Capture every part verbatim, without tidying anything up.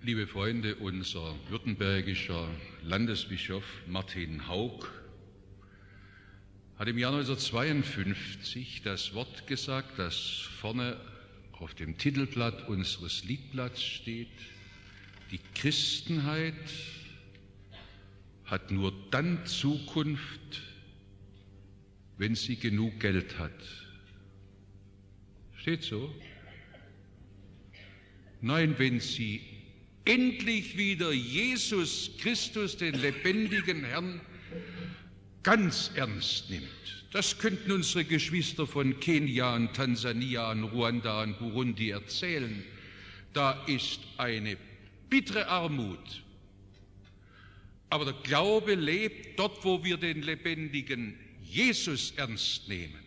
Liebe Freunde, unser württembergischer Landesbischof Martin Hauck hat im Jahr neunzehnhundertzweiundfünfzig das Wort gesagt, das vorne auf dem Titelblatt unseres Liedblatts steht: Die Christenheit hat nur dann Zukunft, wenn sie genug Geld hat. Steht so? Nein, wenn sie endlich wieder Jesus Christus, den lebendigen Herrn, ganz ernst nimmt. Das könnten unsere Geschwister von Kenia, und Tansania, und Ruanda und Burundi erzählen. Da ist eine bittere Armut. Aber der Glaube lebt dort, wo wir den lebendigen Jesus ernst nehmen.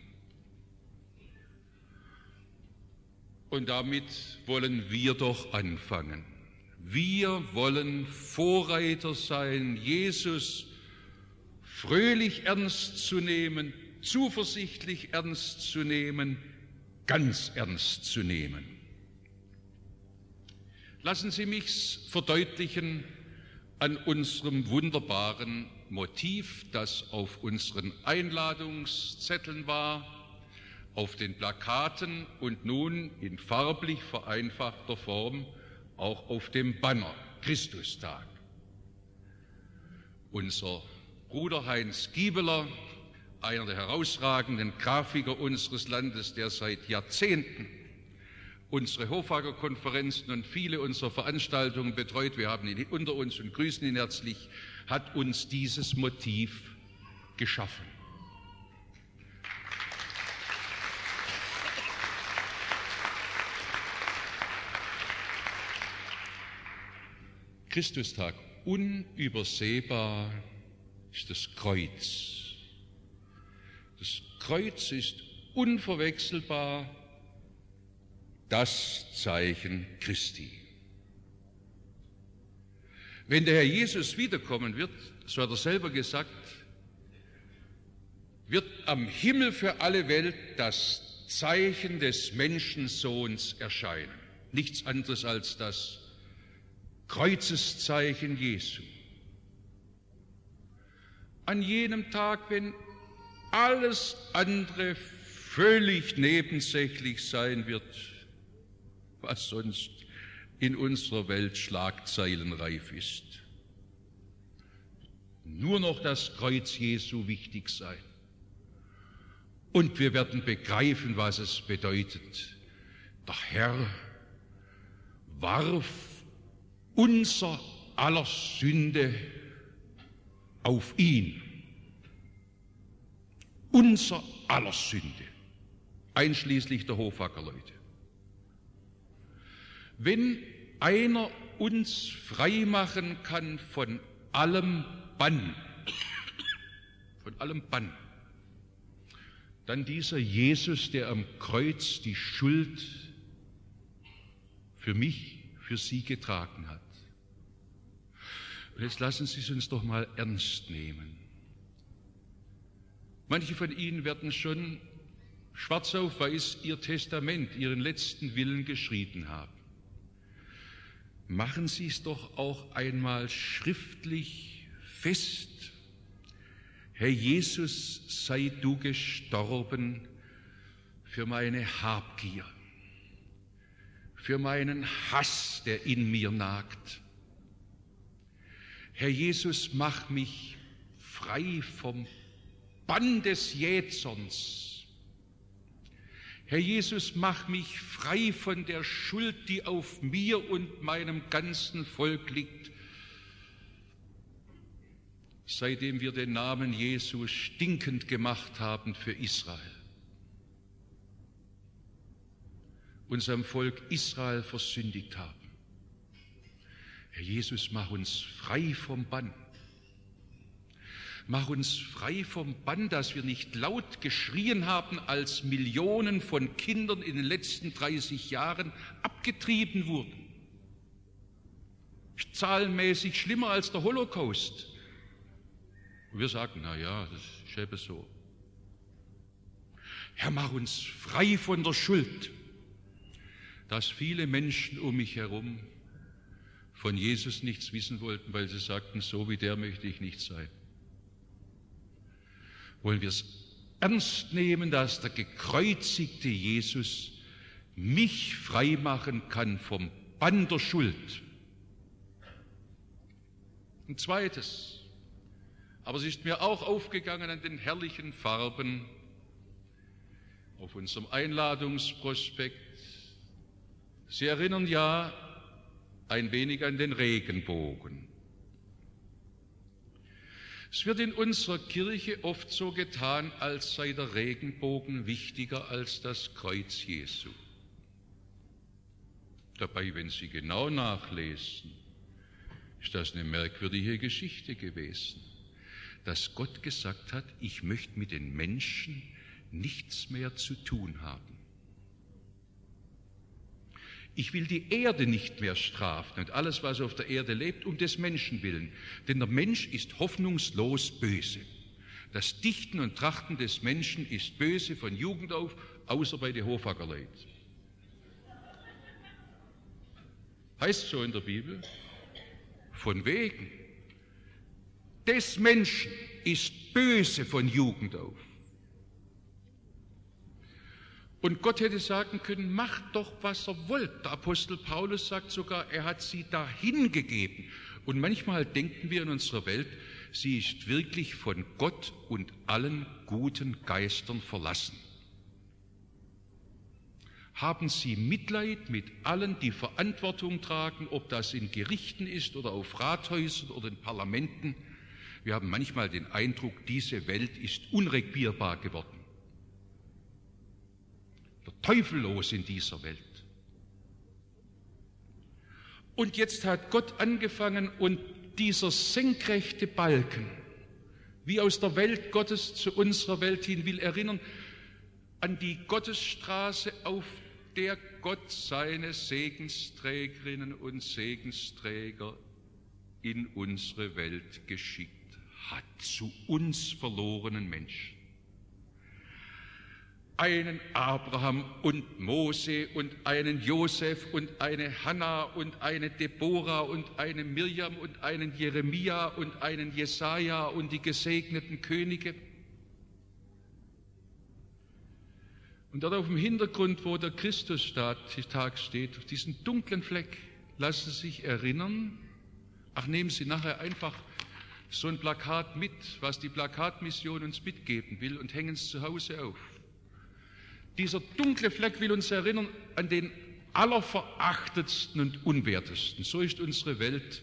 Und damit wollen wir doch anfangen. Wir wollen Vorreiter sein, Jesus fröhlich ernst zu nehmen, zuversichtlich ernst zu nehmen, ganz ernst zu nehmen. Lassen Sie mich's verdeutlichen an unserem wunderbaren Motiv, das auf unseren Einladungszetteln war, auf den Plakaten und nun in farblich vereinfachter Form auch auf dem Banner Christustag. Unser Bruder Heinz Giebeler, einer der herausragenden Grafiker unseres Landes, der seit Jahrzehnten unsere Hoffagerkonferenzen und viele unserer Veranstaltungen betreut, wir haben ihn unter uns und grüßen ihn herzlich, hat uns dieses Motiv geschaffen. Christustag, unübersehbar ist das Kreuz. Das Kreuz ist unverwechselbar das Zeichen Christi. Wenn der Herr Jesus wiederkommen wird, so hat er selber gesagt, wird am Himmel für alle Welt das Zeichen des Menschensohns erscheinen. Nichts anderes als das Kreuzeszeichen Jesu. An jenem Tag, wenn alles andere völlig nebensächlich sein wird, was sonst in unserer Welt schlagzeilenreif ist. Nur noch das Kreuz Jesu wichtig sein. Und wir werden begreifen, was es bedeutet. Der Herr warf unser aller Sünde auf ihn. Unser aller Sünde, einschließlich der Hofackerleute. Wenn einer uns frei machen kann von allem Bann, von allem Bann, dann dieser Jesus, der am Kreuz die Schuld für mich, für Sie getragen hat. Und jetzt lassen Sie es uns doch mal ernst nehmen. Manche von Ihnen werden schon schwarz auf weiß Ihr Testament, Ihren letzten Willen geschrieben haben. Machen Sie es doch auch einmal schriftlich fest. Herr Jesus, sei du gestorben für meine Habgier, für meinen Hass, der in mir nagt. Herr Jesus, mach mich frei vom Bann des Jähzorns. Herr Jesus, mach mich frei von der Schuld, die auf mir und meinem ganzen Volk liegt, seitdem wir den Namen Jesu stinkend gemacht haben für Israel. Unserem Volk Israel versündigt haben. Herr Jesus, mach uns frei vom Bann. Mach uns frei vom Bann, dass wir nicht laut geschrien haben, als Millionen von Kindern in den letzten dreißig Jahren abgetrieben wurden. Zahlenmäßig schlimmer als der Holocaust. Und wir sagen, na ja, das ist eben so. Herr, mach uns frei von der Schuld, dass viele Menschen um mich herum von Jesus nichts wissen wollten, weil sie sagten, so wie der möchte ich nicht sein. Wollen wir es ernst nehmen, dass der gekreuzigte Jesus mich freimachen kann vom Bann der Schuld? Ein zweites, aber es ist mir auch aufgegangen an den herrlichen Farben auf unserem Einladungsprospekt. Sie erinnern ja ein wenig an den Regenbogen. Es wird in unserer Kirche oft so getan, als sei der Regenbogen wichtiger als das Kreuz Jesu. Dabei, wenn Sie genau nachlesen, ist das eine merkwürdige Geschichte gewesen, dass Gott gesagt hat, ich möchte mit den Menschen nichts mehr zu tun haben. Ich will die Erde nicht mehr strafen und alles, was auf der Erde lebt, um des Menschen willen. Denn der Mensch ist hoffnungslos böse. Das Dichten und Trachten des Menschen ist böse von Jugend auf, außer bei den Hofackerleuten. Heißt so in der Bibel. Von wegen. Des Menschen ist böse von Jugend auf. Und Gott hätte sagen können, macht doch, was er wollt. Der Apostel Paulus sagt sogar, er hat sie dahin gegeben. Und manchmal denken wir in unserer Welt, sie ist wirklich von Gott und allen guten Geistern verlassen. Haben Sie Mitleid mit allen, die Verantwortung tragen, ob das in Gerichten ist oder auf Rathäusern oder in Parlamenten. Wir haben manchmal den Eindruck, diese Welt ist unregierbar geworden. Der Teufel los in dieser Welt. Und jetzt hat Gott angefangen und dieser senkrechte Balken, wie aus der Welt Gottes zu unserer Welt hin, will erinnern an die Gottesstraße, auf der Gott seine Segensträgerinnen und Segensträger in unsere Welt geschickt hat, zu uns verlorenen Menschen. Einen Abraham und Mose und einen Josef und eine Hannah und eine Deborah und eine Mirjam und einen Jeremia und einen Jesaja und die gesegneten Könige. Und dort auf dem Hintergrund, wo der Christustag steht, auf diesen dunklen Fleck, lassen Sie sich erinnern, ach, nehmen Sie nachher einfach so ein Plakat mit, was die Plakatmission uns mitgeben will, und hängen es zu Hause auf. Dieser dunkle Fleck will uns erinnern an den allerverachtetsten und unwertesten. So ist unsere Welt,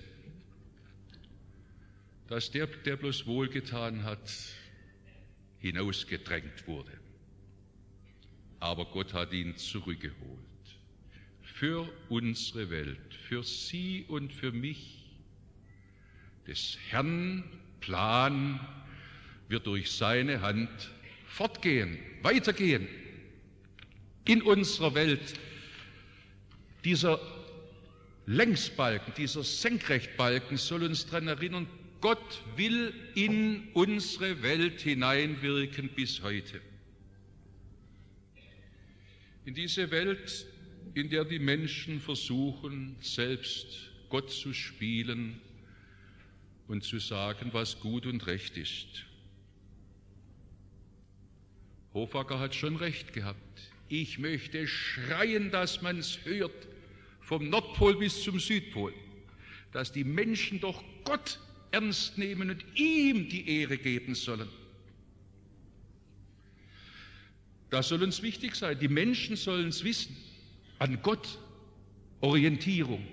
dass der, der bloß wohlgetan hat, hinausgedrängt wurde. Aber Gott hat ihn zurückgeholt. Für unsere Welt, für Sie und für mich. Des Herrn Plan wird durch seine Hand fortgehen, weitergehen. In unserer Welt, dieser Längsbalken, dieser Senkrechtbalken soll uns daran erinnern, Gott will in unsere Welt hineinwirken bis heute. In diese Welt, in der die Menschen versuchen, selbst Gott zu spielen und zu sagen, was gut und recht ist. Hofacker hat schon recht gehabt. Ich möchte schreien, dass man es hört, vom Nordpol bis zum Südpol, dass die Menschen doch Gott ernst nehmen und ihm die Ehre geben sollen. Das soll uns wichtig sein. Die Menschen sollen es wissen. An Gott Orientierung.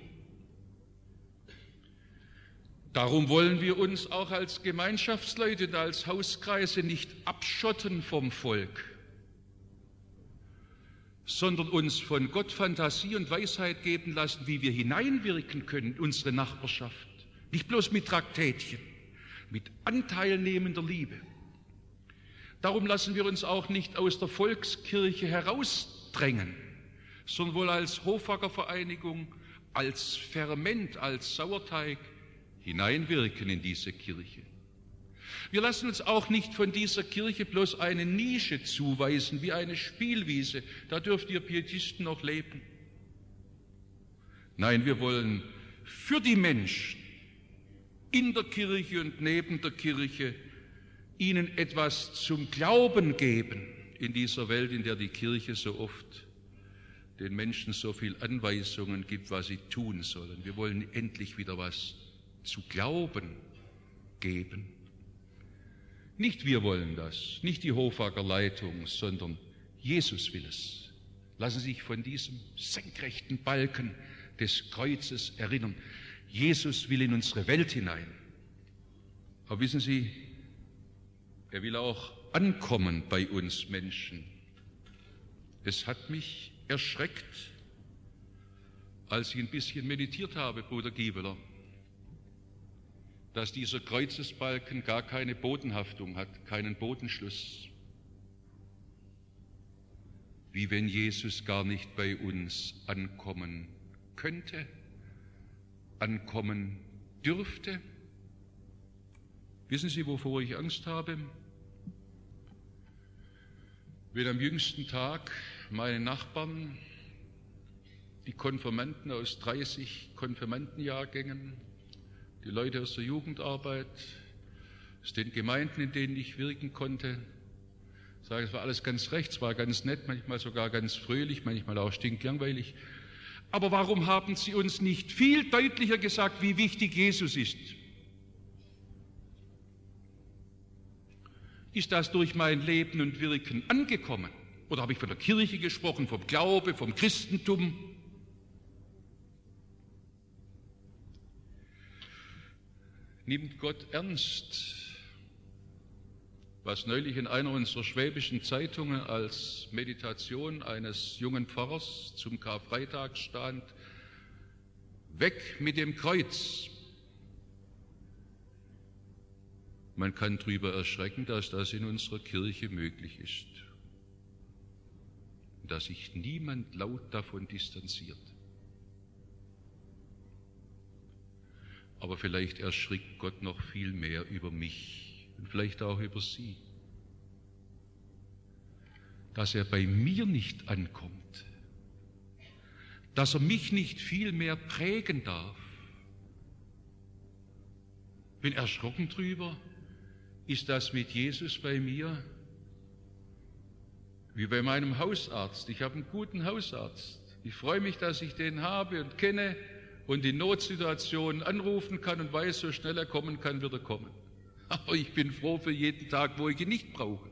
Darum wollen wir uns auch als Gemeinschaftsleute und als Hauskreise nicht abschotten vom Volk, sondern uns von Gott Fantasie und Weisheit geben lassen, wie wir hineinwirken können in unsere Nachbarschaft. Nicht bloß mit Traktätchen, mit anteilnehmender Liebe. Darum lassen wir uns auch nicht aus der Volkskirche herausdrängen, sondern wohl als Hofackervereinigung, als Ferment, als Sauerteig hineinwirken in diese Kirche. Wir lassen uns auch nicht von dieser Kirche bloß eine Nische zuweisen, wie eine Spielwiese. Da dürft ihr Pietisten noch leben. Nein, wir wollen für die Menschen in der Kirche und neben der Kirche, ihnen etwas zum Glauben geben in dieser Welt, in der die Kirche so oft den Menschen so viel Anweisungen gibt, was sie tun sollen. Wir wollen endlich wieder was zu glauben geben. Nicht wir wollen das, nicht die Hofager Leitung, sondern Jesus will es. Lassen Sie sich von diesem senkrechten Balken des Kreuzes erinnern. Jesus will in unsere Welt hinein. Aber wissen Sie, er will auch ankommen bei uns Menschen. Es hat mich erschreckt, als ich ein bisschen meditiert habe, Bruder Giebeler, dass dieser Kreuzesbalken gar keine Bodenhaftung hat, keinen Bodenschluss. Wie wenn Jesus gar nicht bei uns ankommen könnte, ankommen dürfte. Wissen Sie, wovor ich Angst habe? Wenn am jüngsten Tag meine Nachbarn, die Konfirmanden aus dreißig Konfirmandenjahrgängen, die Leute aus der Jugendarbeit, aus den Gemeinden, in denen ich wirken konnte, sagen, es war alles ganz recht, es war ganz nett, manchmal sogar ganz fröhlich, manchmal auch stinklangweilig. Aber warum haben Sie uns nicht viel deutlicher gesagt, wie wichtig Jesus ist? Ist das durch mein Leben und Wirken angekommen? Oder habe ich von der Kirche gesprochen, vom Glaube, vom Christentum? Nimmt Gott ernst, was neulich in einer unserer schwäbischen Zeitungen als Meditation eines jungen Pfarrers zum Karfreitag stand? Weg mit dem Kreuz. Man kann darüber erschrecken, dass das in unserer Kirche möglich ist, dass sich niemand laut davon distanziert. Aber vielleicht erschrickt Gott noch viel mehr über mich und vielleicht auch über Sie, dass er bei mir nicht ankommt, dass er mich nicht viel mehr prägen darf. Bin erschrocken drüber. Ist das mit Jesus bei mir? Wie bei meinem Hausarzt. Ich habe einen guten Hausarzt. Ich freue mich, dass ich den habe und kenne und in Notsituationen anrufen kann und weiß, so schnell er kommen kann, wird er kommen. Aber ich bin froh für jeden Tag, wo ich ihn nicht brauche.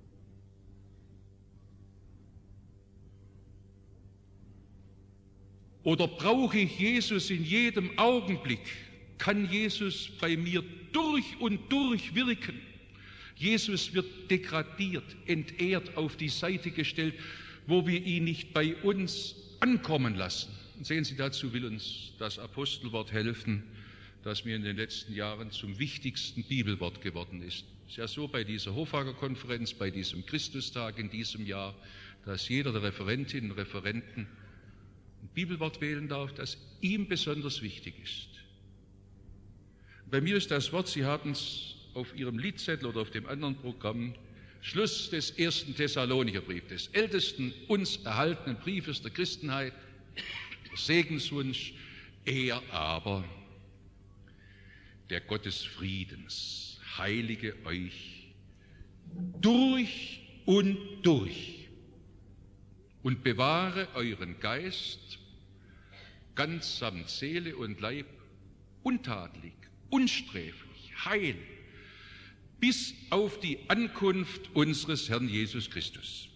Oder brauche ich Jesus in jedem Augenblick? Kann Jesus bei mir durch und durch wirken? Jesus wird degradiert, entehrt, auf die Seite gestellt, wo wir ihn nicht bei uns ankommen lassen. Und sehen Sie, dazu will uns das Apostelwort helfen, das mir in den letzten Jahren zum wichtigsten Bibelwort geworden ist. Es ist ja so bei dieser Hofager Konferenz, bei diesem Christustag in diesem Jahr, dass jeder der Referentinnen und Referenten ein Bibelwort wählen darf, das ihm besonders wichtig ist. Bei mir ist das Wort, Sie haben es auf Ihrem Liedzettel oder auf dem anderen Programm, Schluss des ersten Thessalonicherbriefs, des ältesten uns erhaltenen Briefes der Christenheit, der Segenswunsch, er aber, der Gott des Friedens, heilige euch durch und durch und bewahre euren Geist ganz samt Seele und Leib untadelig, unsträflich, heil, bis auf die Ankunft unseres Herrn Jesus Christus.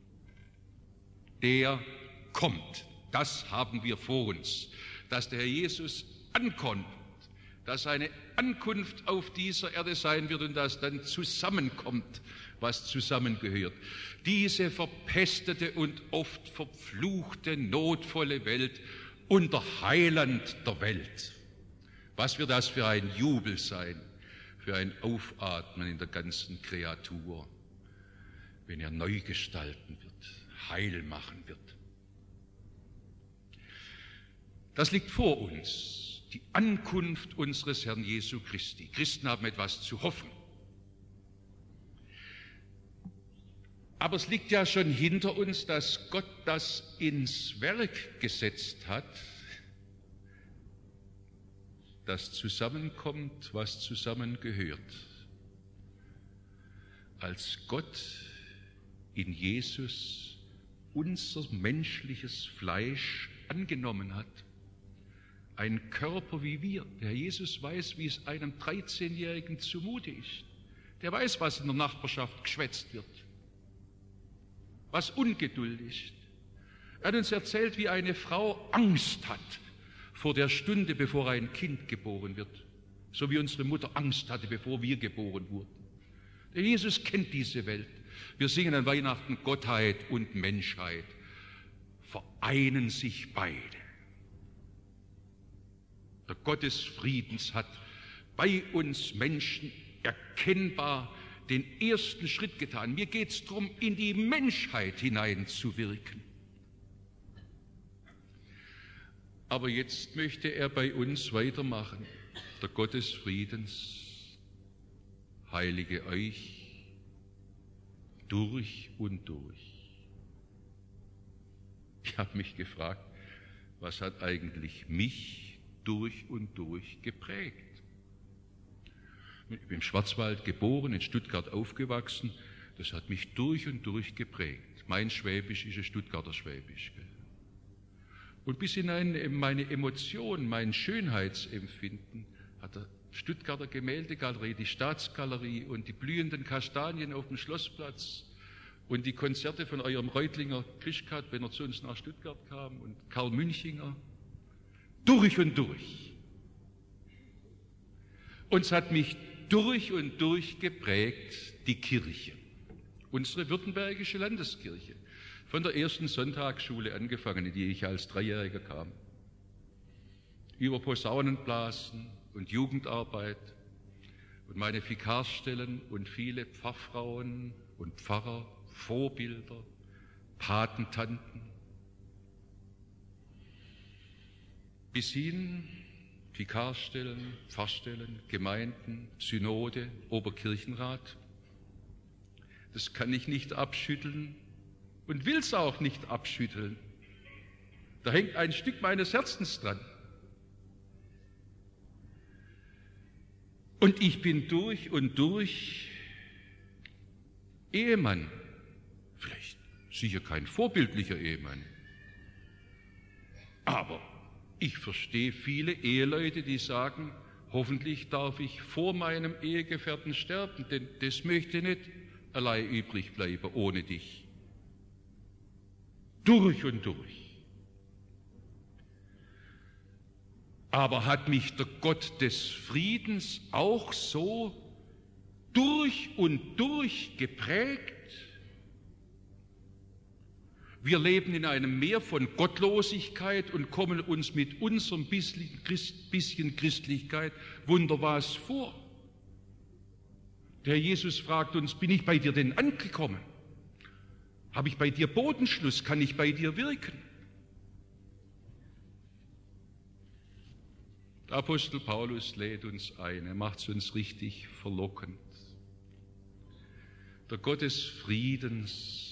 Der kommt, das haben wir vor uns, dass der Herr Jesus ankommt, dass seine Ankunft auf dieser Erde sein wird und dass dann zusammenkommt, was zusammengehört. Diese verpestete und oft verfluchte, notvolle Welt und der Heiland der Welt. Was wird das für ein Jubel sein, für ein Aufatmen in der ganzen Kreatur, wenn er neu gestalten wird, heil machen wird. Das liegt vor uns, die Ankunft unseres Herrn Jesu Christi. Christen haben etwas zu hoffen. Aber es liegt ja schon hinter uns, dass Gott das ins Werk gesetzt hat, dass zusammenkommt, was zusammengehört. Als Gott in Jesus unser menschliches Fleisch angenommen hat, ein Körper wie wir. Der Herr Jesus weiß, wie es einem dreizehnjährigen zumute ist. Der weiß, was in der Nachbarschaft geschwätzt wird, was Ungeduld ist. Er hat uns erzählt, wie eine Frau Angst hat vor der Stunde, bevor ein Kind geboren wird, so wie unsere Mutter Angst hatte, bevor wir geboren wurden. Der Jesus kennt diese Welt. Wir singen an Weihnachten, Gottheit und Menschheit vereinen sich beide. Der Gott des Friedens hat bei uns Menschen erkennbar den ersten Schritt getan. Mir geht es darum, in die Menschheit hineinzuwirken. Aber jetzt möchte er bei uns weitermachen. Der Gott des Friedens heilige euch durch und durch. Ich habe mich gefragt, was hat eigentlich mich durch und durch geprägt? Ich bin im Schwarzwald geboren, in Stuttgart aufgewachsen. Das hat mich durch und durch geprägt. Mein Schwäbisch ist ein Stuttgarter Schwäbisch. Und bis hinein in meine Emotionen, mein Schönheitsempfinden hat der Stuttgarter Gemäldegalerie, die Staatsgalerie und die blühenden Kastanien auf dem Schlossplatz und die Konzerte von eurem Reutlinger Krischkat, wenn er zu uns nach Stuttgart kam, und Karl Münchinger, durch und durch. Uns hat mich durch und durch geprägt die Kirche, unsere württembergische Landeskirche, von der ersten Sonntagsschule angefangen, in die ich als Dreijähriger kam, über Posaunenblasen und Jugendarbeit und meine Vikarstellen und viele Pfarrfrauen und Pfarrer, Vorbilder, Patentanten, bis hin Vikarstellen, Pfarrstellen, Gemeinden, Synode, Oberkirchenrat. Das kann ich nicht abschütteln und will es auch nicht abschütteln. Da hängt ein Stück meines Herzens dran. Und ich bin durch und durch Ehemann, vielleicht sicher kein vorbildlicher Ehemann, aber ich verstehe viele Eheleute, die sagen, hoffentlich darf ich vor meinem Ehegefährten sterben, denn das möchte nicht allein übrig bleiben ohne dich. Durch und durch. Aber hat mich der Gott des Friedens auch so durch und durch geprägt? Wir leben in einem Meer von Gottlosigkeit und kommen uns mit unserem bisschen Christlichkeit wunderwas vor. Der Jesus fragt uns, bin ich bei dir denn angekommen? Habe ich bei dir Bodenschluss? Kann ich bei dir wirken? Der Apostel Paulus lädt uns ein, er macht es uns richtig verlockend. Der Gott des Friedens,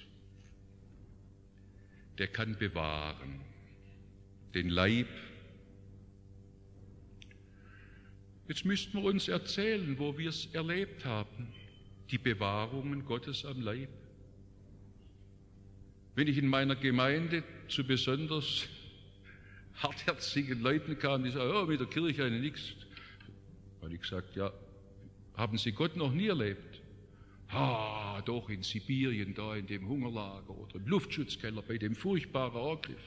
der kann bewahren, den Leib. Jetzt müssten wir uns erzählen, wo wir es erlebt haben, die Bewahrungen Gottes am Leib. Wenn ich in meiner Gemeinde zu besonders hartherzigen Leuten kam, die sagen, oh, mit der Kirche eine nichts, habe ich gesagt, ja, haben Sie Gott noch nie erlebt? Ah, doch, in Sibirien, da in dem Hungerlager oder im Luftschutzkeller bei dem furchtbaren Angriff.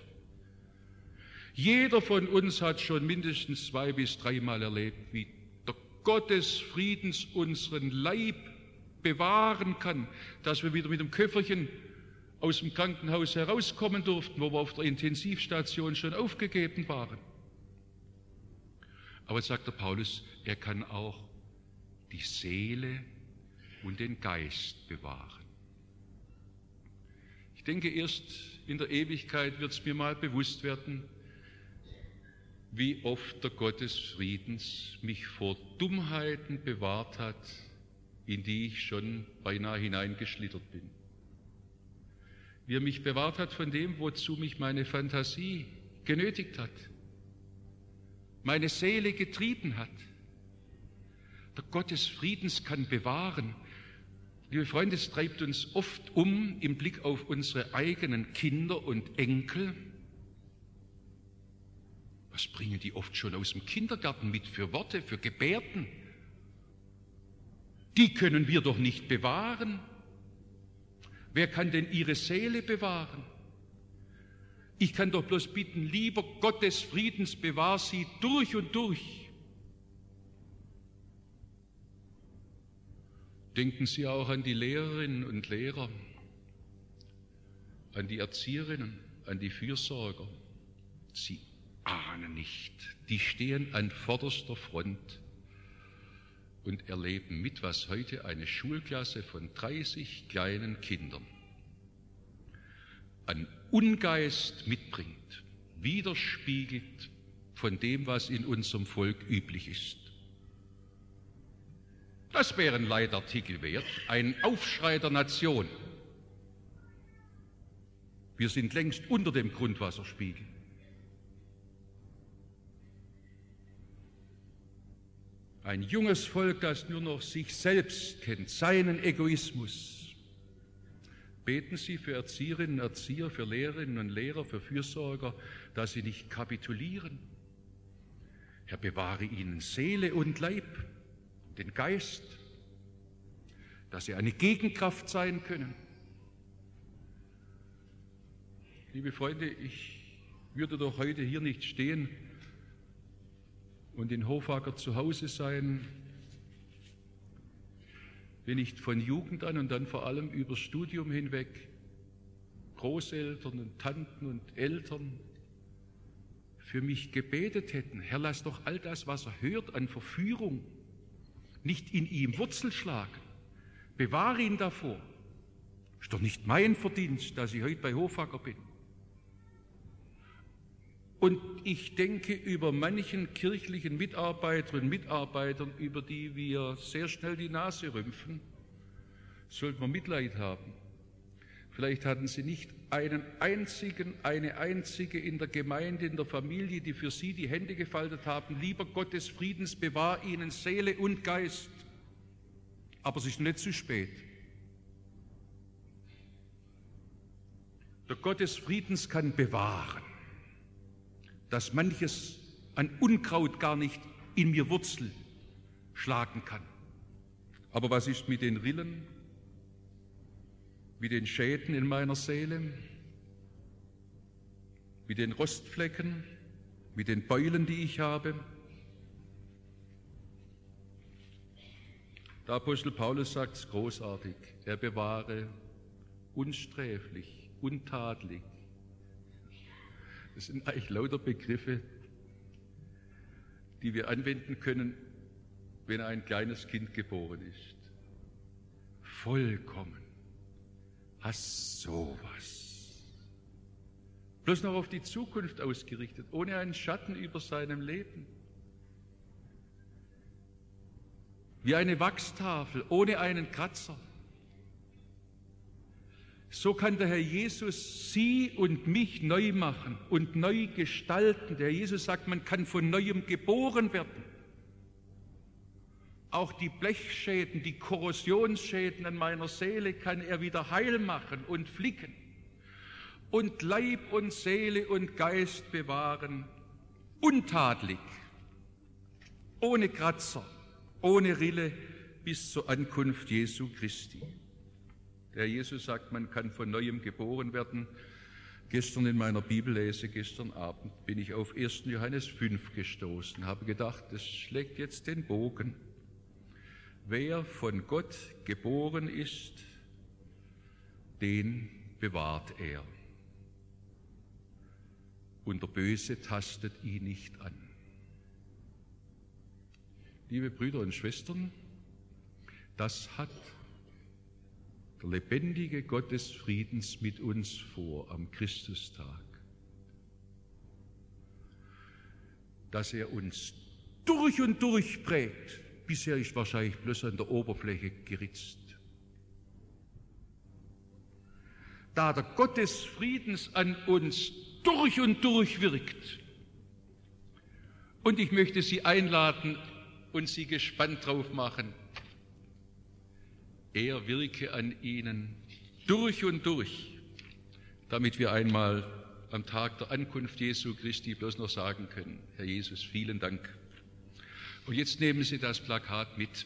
Jeder von uns hat schon mindestens zwei bis dreimal erlebt, wie der Gott des Friedens unseren Leib bewahren kann, dass wir wieder mit dem Köfferchen aus dem Krankenhaus herauskommen durften, wo wir auf der Intensivstation schon aufgegeben waren. Aber sagt der Paulus, er kann auch die Seele und den Geist bewahren. Ich denke, erst in der Ewigkeit wird es mir mal bewusst werden, wie oft der Gott des Friedens mich vor Dummheiten bewahrt hat, in die ich schon beinahe hineingeschlittert bin. Wie er mich bewahrt hat von dem, wozu mich meine Fantasie genötigt hat. meine Seele getrieben hat. Der Gott des Friedens kann bewahren. Liebe Freunde, es treibt uns oft um im Blick auf unsere eigenen Kinder und Enkel. Was bringen die oft schon aus dem Kindergarten mit für Worte, für Gebärden? Die können wir doch nicht bewahren. Wer kann denn ihre Seele bewahren? Ich kann doch bloß bitten, lieber Gott des Friedens, bewahr sie durch und durch. Denken Sie auch an die Lehrerinnen und Lehrer, an die Erzieherinnen, an die Fürsorger. Sie ahnen nicht, die stehen an vorderster Front und erleben mit, was heute eine Schulklasse von dreißig kleinen Kindern an Ungeist mitbringt, widerspiegelt von dem, was in unserem Volk üblich ist. Das wäre ein Leitartikel wert, ein Aufschrei der Nation. Wir sind längst unter dem Grundwasserspiegel. Ein junges Volk, das nur noch sich selbst kennt, seinen Egoismus. Beten Sie für Erzieherinnen und Erzieher, für Lehrerinnen und Lehrer, für Fürsorger, dass sie nicht kapitulieren. Herr, bewahre ihnen Seele und Leib, den Geist, dass sie eine Gegenkraft sein können. Liebe Freunde, ich würde doch heute hier nicht stehen und in Hofacker zu Hause sein, wenn nicht von Jugend an und dann vor allem über Studium hinweg Großeltern und Tanten und Eltern für mich gebetet hätten. Herr, lass doch all das, was er hört an Verführung, nicht in ihm Wurzel schlagen. Bewahre ihn davor. Ist doch nicht mein Verdienst, dass ich heute bei Hofacker bin. Und ich denke über manchen kirchlichen Mitarbeiterinnen und Mitarbeitern, über die wir sehr schnell die Nase rümpfen, sollten wir Mitleid haben. Vielleicht hatten sie nicht einen einzigen, eine einzige in der Gemeinde, in der Familie, die für sie die Hände gefaltet haben. Lieber Gott des Friedens, bewahr ihnen Seele und Geist. Aber es ist nicht zu spät. Der Gott des Friedens kann bewahren, dass manches an Unkraut gar nicht in mir Wurzel schlagen kann. Aber was ist mit den Rillen, mit den Schäden in meiner Seele, mit den Rostflecken, mit den Beulen, die ich habe? Der Apostel Paulus sagt es großartig, er bewahre unsträflich, untadelig. Das sind eigentlich lauter Begriffe, die wir anwenden können, wenn ein kleines Kind geboren ist. Vollkommen. Hast sowas. Bloß noch auf die Zukunft ausgerichtet, ohne einen Schatten über seinem Leben. Wie eine Wachstafel, ohne einen Kratzer. So kann der Herr Jesus Sie und mich neu machen und neu gestalten. Der Herr Jesus sagt, man kann von Neuem geboren werden. Auch die Blechschäden, die Korrosionsschäden an meiner Seele kann er wieder heil machen und flicken und Leib und Seele und Geist bewahren, untadelig, ohne Kratzer, ohne Rille bis zur Ankunft Jesu Christi. Der Jesus sagt, man kann von Neuem geboren werden. Gestern in meiner Bibellese, gestern Abend, bin ich auf ersten Johannes fünf gestoßen, habe gedacht, das schlägt jetzt den Bogen. Wer von Gott geboren ist, den bewahrt er. Und der Böse tastet ihn nicht an. Liebe Brüder und Schwestern, das hat der lebendige Gott des Friedens mit uns vor am Christustag. Dass er uns durch und durch prägt. Bisher ist wahrscheinlich bloß an der Oberfläche geritzt. Da der Gott des Friedens an uns durch und durch wirkt Und ich möchte Sie einladen und Sie gespannt drauf machen. Er wirke an Ihnen durch und durch, damit wir einmal am Tag der Ankunft Jesu Christi bloß noch sagen können, Herr Jesus, vielen Dank. Und jetzt nehmen Sie das Plakat mit.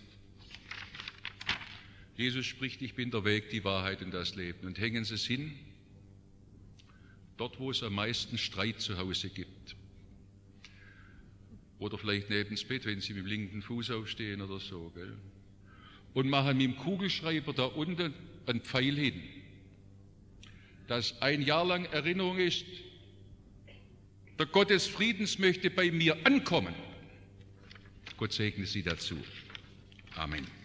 Jesus spricht, ich bin der Weg, die Wahrheit und das Leben. Und hängen Sie es hin, dort, wo es am meisten Streit zu Hause gibt. Oder vielleicht neben das Bett, wenn Sie mit dem linken Fuß aufstehen oder so. Gell? Und machen mit dem Kugelschreiber da unten einen Pfeil hin, dass ein Jahr lang Erinnerung ist, der Gott des Friedens möchte bei mir ankommen. Gott segne Sie dazu. Amen.